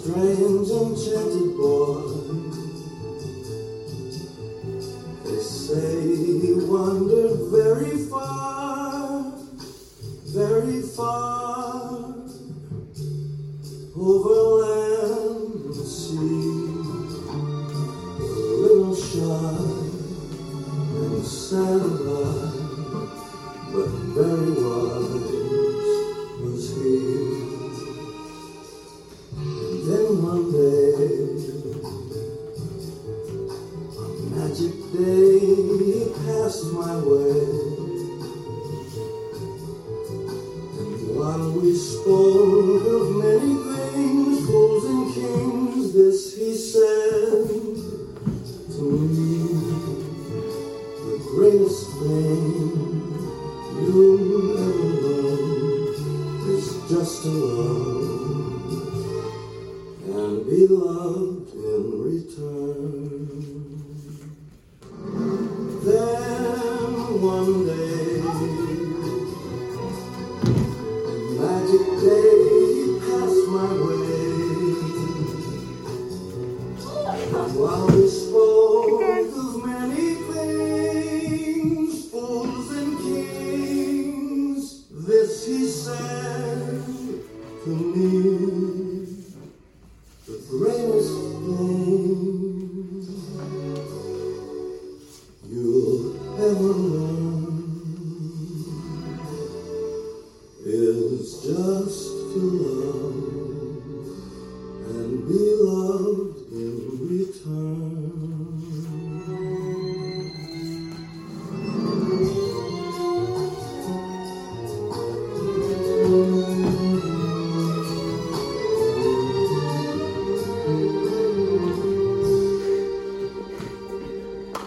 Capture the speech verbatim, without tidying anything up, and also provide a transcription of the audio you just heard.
strange enchanted boy. They say he wandered very far, very far, over land and sea, a little shy and sad-eyed, but very wise was he. And then one day, a magic day, he passed my way, and while we spoke of many things, fools and kings, this he said to me: the greatest thing you'll ever learn is just to love and be loved in return. Then one day, a magic day, he passed my way, and while we spoke of many things, fools and kings, this he said to me: the greatest thing you'll ever learn